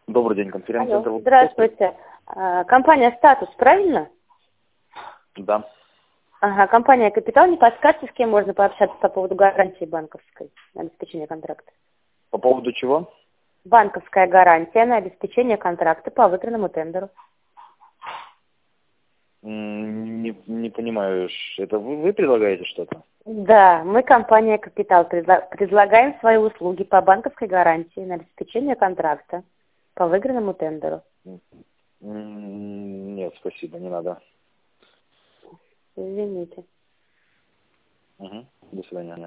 Добрый день, конференц-центр. Алло, здравствуйте. Компания «Статус», правильно? Да. Ага, компания «Капитал». Не подскажете, с кем можно пообщаться по поводу гарантии банковской на обеспечение контракта? По поводу чего? Банковская гарантия на обеспечение контракта по выигранному тендеру. Не понимаю, это вы предлагаете что-то? Да, мы, компания «Капитал», предлагаем свои услуги по банковской гарантии на обеспечение контракта по выигранному тендеру. Нет, спасибо, не надо. Извините. Угу. До свидания.